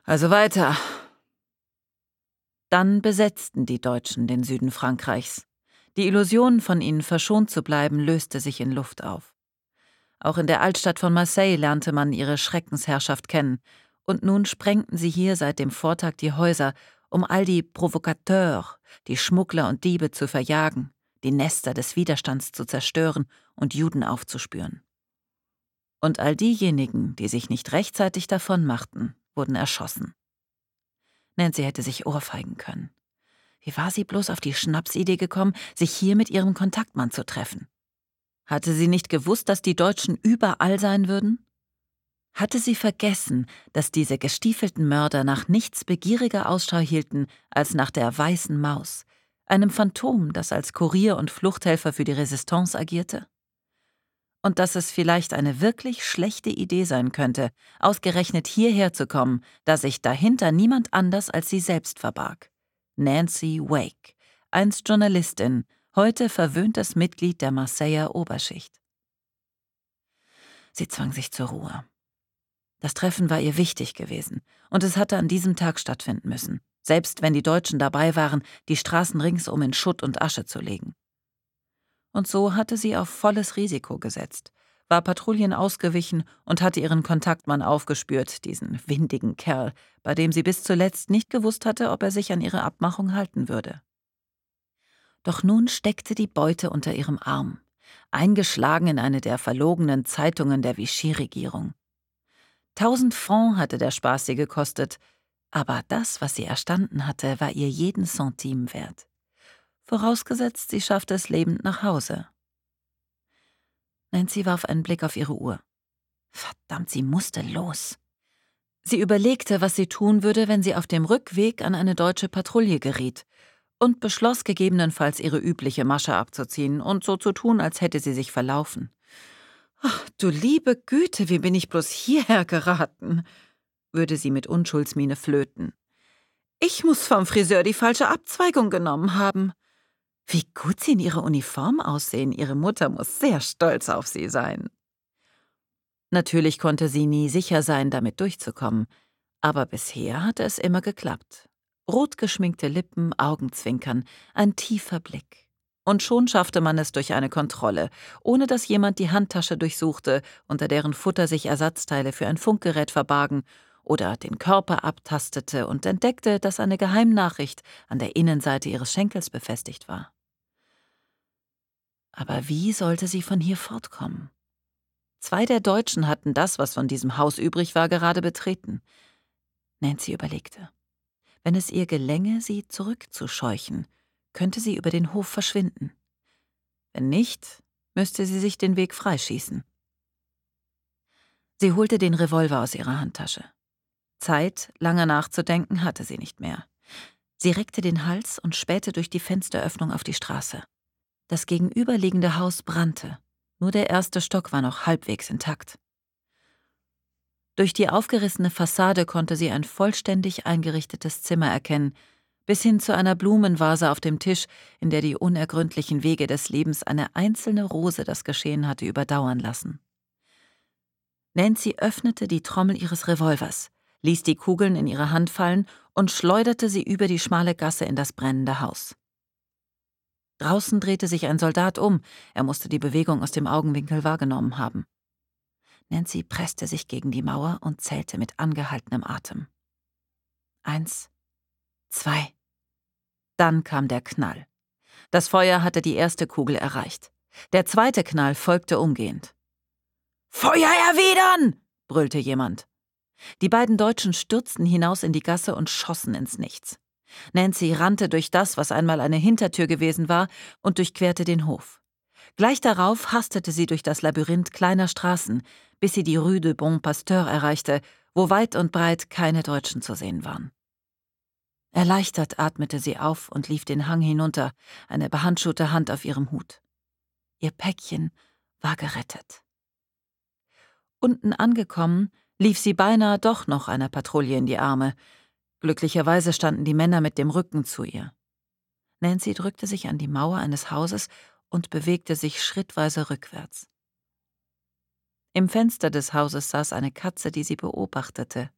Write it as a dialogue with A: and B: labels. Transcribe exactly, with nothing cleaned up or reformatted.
A: Also weiter. Dann besetzten die Deutschen den Süden Frankreichs. Die Illusion, von ihnen verschont zu bleiben, löste sich in Luft auf. Auch in der Altstadt von Marseille lernte man ihre Schreckensherrschaft kennen, und nun sprengten sie hier seit dem Vortag die Häuser, um all die Provocateurs, die Schmuggler und Diebe zu verjagen, die Nester des Widerstands zu zerstören und Juden aufzuspüren. Und all diejenigen, die sich nicht rechtzeitig davonmachten, wurden erschossen. Nancy hätte sich ohrfeigen können. Wie war sie bloß auf die Schnapsidee gekommen, sich hier mit ihrem Kontaktmann zu treffen? Hatte sie nicht gewusst, dass die Deutschen überall sein würden? Hatte sie vergessen, dass diese gestiefelten Mörder nach nichts begieriger Ausschau hielten als nach der weißen Maus, einem Phantom, das als Kurier und Fluchthelfer für die Resistance agierte? Und dass es vielleicht eine wirklich schlechte Idee sein könnte, ausgerechnet hierher zu kommen, da sich dahinter niemand anders als sie selbst verbarg. Nancy Wake, einst Journalistin, heute verwöhntes Mitglied der Marseiller Oberschicht. Sie zwang sich zur Ruhe. Das Treffen war ihr wichtig gewesen, und es hatte an diesem Tag stattfinden müssen, selbst wenn die Deutschen dabei waren, die Straßen ringsum in Schutt und Asche zu legen. Und so hatte sie auf volles Risiko gesetzt, war Patrouillen ausgewichen und hatte ihren Kontaktmann aufgespürt, diesen windigen Kerl, bei dem sie bis zuletzt nicht gewusst hatte, ob er sich an ihre Abmachung halten würde. Doch nun steckte die Beute unter ihrem Arm, eingeschlagen in eine der verlogenen Zeitungen der Vichy-Regierung. Tausend Francs hatte der Spaß sie gekostet, aber das, was sie erstanden hatte, war ihr jeden Centime wert. Vorausgesetzt, sie schaffte es lebend nach Hause. Nancy warf einen Blick auf ihre Uhr. Verdammt, sie musste los. Sie überlegte, was sie tun würde, wenn sie auf dem Rückweg an eine deutsche Patrouille geriet, und beschloss gegebenenfalls ihre übliche Masche abzuziehen und so zu tun, als hätte sie sich verlaufen. »Ach, du liebe Güte, wie bin ich bloß hierher geraten?« würde sie mit Unschuldsmiene flöten. »Ich muss vom Friseur die falsche Abzweigung genommen haben. Wie gut sie in ihrer Uniform aussehen, ihre Mutter muss sehr stolz auf sie sein.« Natürlich konnte sie nie sicher sein, damit durchzukommen, aber bisher hatte es immer geklappt. Rot geschminkte Lippen, Augenzwinkern, ein tiefer Blick. Und schon schaffte man es durch eine Kontrolle, ohne dass jemand die Handtasche durchsuchte, unter deren Futter sich Ersatzteile für ein Funkgerät verbargen, oder den Körper abtastete und entdeckte, dass eine Geheimnachricht an der Innenseite ihres Schenkels befestigt war. Aber wie sollte sie von hier fortkommen? Zwei der Deutschen hatten das, was von diesem Haus übrig war, gerade betreten. Nancy überlegte. Wenn es ihr gelänge, sie zurückzuscheuchen, könnte sie über den Hof verschwinden. Wenn nicht, müsste sie sich den Weg freischießen. Sie holte den Revolver aus ihrer Handtasche. Zeit, lange nachzudenken, hatte sie nicht mehr. Sie reckte den Hals und spähte durch die Fensteröffnung auf die Straße. Das gegenüberliegende Haus brannte. Nur der erste Stock war noch halbwegs intakt. Durch die aufgerissene Fassade konnte sie ein vollständig eingerichtetes Zimmer erkennen, bis hin zu einer Blumenvase auf dem Tisch, in der die unergründlichen Wege des Lebens eine einzelne Rose das Geschehen hatte überdauern lassen. Nancy öffnete die Trommel ihres Revolvers, ließ die Kugeln in ihre Hand fallen und schleuderte sie über die schmale Gasse in das brennende Haus. Draußen drehte sich ein Soldat um, er musste die Bewegung aus dem Augenwinkel wahrgenommen haben. Nancy presste sich gegen die Mauer und zählte mit angehaltenem Atem. Eins, zwei. Dann kam der Knall. Das Feuer hatte die erste Kugel erreicht. Der zweite Knall folgte umgehend. »Feuer erwidern!« brüllte jemand. Die beiden Deutschen stürzten hinaus in die Gasse und schossen ins Nichts. Nancy rannte durch das, was einmal eine Hintertür gewesen war, und durchquerte den Hof. Gleich darauf hastete sie durch das Labyrinth kleiner Straßen, bis sie die Rue de Bon Pasteur erreichte, wo weit und breit keine Deutschen zu sehen waren. Erleichtert atmete sie auf und lief den Hang hinunter, eine behandschuhte Hand auf ihrem Hut. Ihr Päckchen war gerettet. Unten angekommen, lief sie beinahe doch noch einer Patrouille in die Arme. Glücklicherweise standen die Männer mit dem Rücken zu ihr. Nancy drückte sich an die Mauer eines Hauses und bewegte sich schrittweise rückwärts. Im Fenster des Hauses saß eine Katze, die sie beobachtete.